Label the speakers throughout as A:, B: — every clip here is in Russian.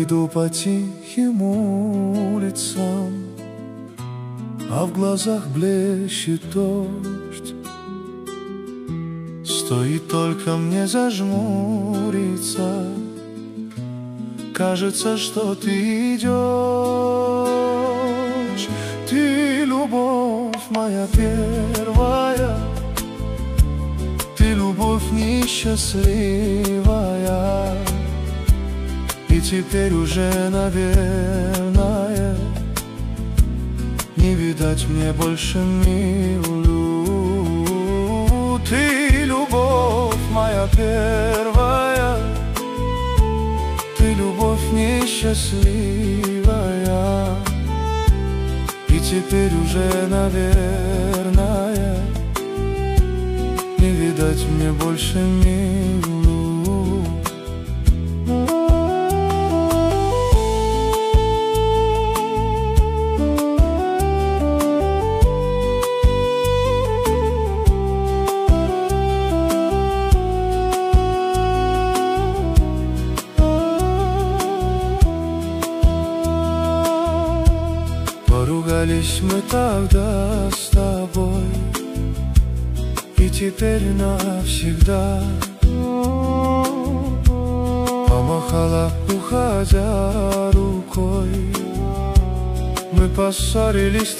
A: Иду по тихим улицам, а в глазах блещет дождь. Стоит только мне зажмуриться, кажется, что ты идешь. Ты любовь моя первая, ты любовь несчастливая. И теперь уже, наверное, не видать мне больше милую. Ты любовь моя первая, ты любовь несчастливая. И теперь уже, наверное, не видать мне больше милую. Поругались мы тогда с тобой, и теперь навсегда. Помахала, уходя, рукой. Мы поссорились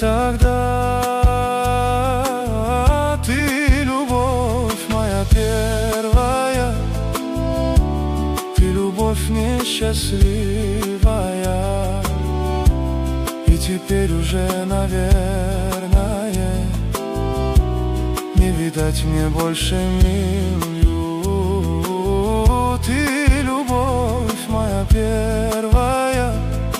A: тогда. Ты любовь моя первая, ты любовь несчастливая. И теперь уже, наверное, не видать мне больше милую. Ты любовь моя первая,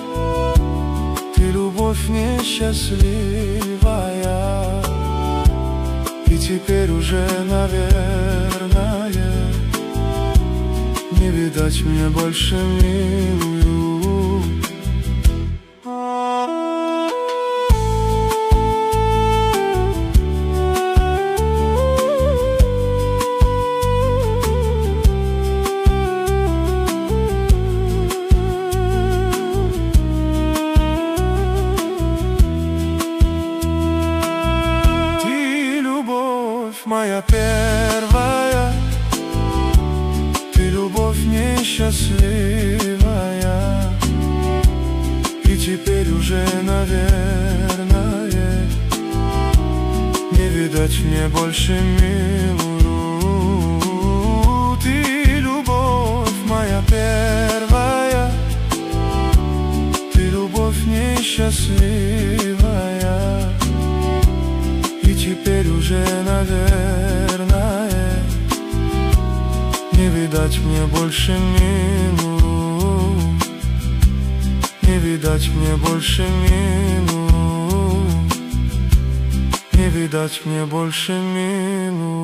A: ты любовь несчастливая. И теперь уже, наверное, не видать мне больше милую. Моя первая, ты любовь несчастливая. И теперь уже, наверное, не видать мне больше милую. Ты любовь моя первая, ты любовь несчастливая. И теперь уже, наверное, не видать мне больше милую. Не видать мне больше милую. Не видать мне больше милую.